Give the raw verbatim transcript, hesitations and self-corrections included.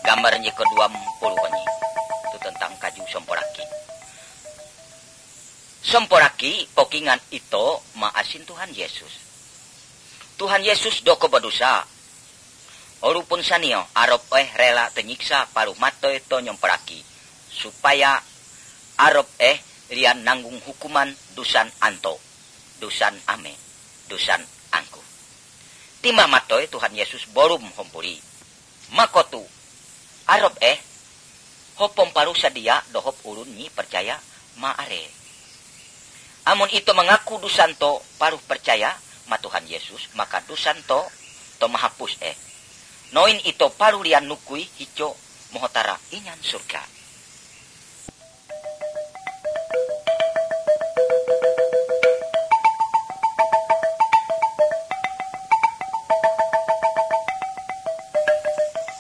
gambarnya ke dua puluh ini. Itu tentang kaju somporaki. Somporaki pokingan itu maasin Tuhan Yesus. Tuhan Yesus doko berdosa. Orupun sanio arop eh rela tenyiksa paruh matoy to nyomporaki. Supaya arop eh lian nanggung hukuman dusan anto. Dusan ame. Dusan angku. Timah matoy Tuhan Yesus borum hompuri. Makotu. Arop eh. Hopom paruh sadia dohop ulun nyi percaya maare. Amun itu mengaku dusanto paruh percaya ma Tuhan Yesus. Maka dusanto to mahapus eh. Noin itu paruh lian nukui hico mohotara inyan surga.